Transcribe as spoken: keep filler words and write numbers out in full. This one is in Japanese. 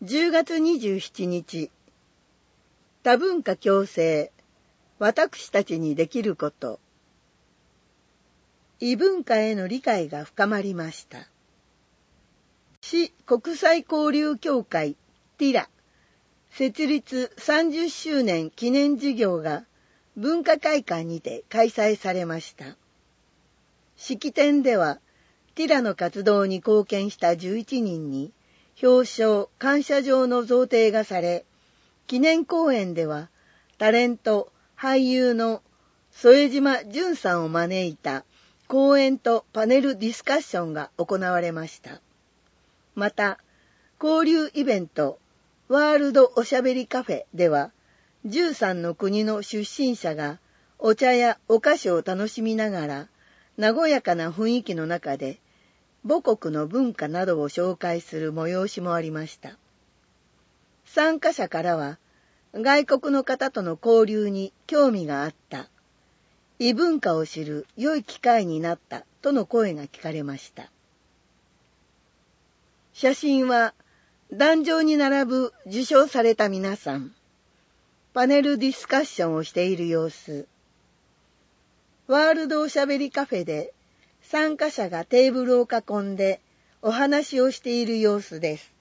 じゅうがつにじゅうしちにち、多文化共生、私たちにできること。異文化への理解が深まりました。市国際交流協会ティラ設立さんじゅっしゅうねん記念事業が文化会館にて開催されました。式典ではティラの活動に貢献したじゅういちにんに表彰感謝状の贈呈がされ、記念講演ではタレント俳優の副島淳さんを招いた講演とパネルディスカッションが行われました。また、交流イベントワールドおしゃべりカフェでは、じゅうさんの国の出身者がお茶やお菓子を楽しみながら、和やかな雰囲気の中で、母国の文化などを紹介する催しもありました。参加者からは、外国の方との交流に興味があった。異文化を知る良い機会になったとの声が聞かれました。写真は壇上に並ぶ受賞された皆さん、パネルディスカッションをしている様子、ワールドおしゃべりカフェで参加者がテーブルを囲んでお話をしている様子です。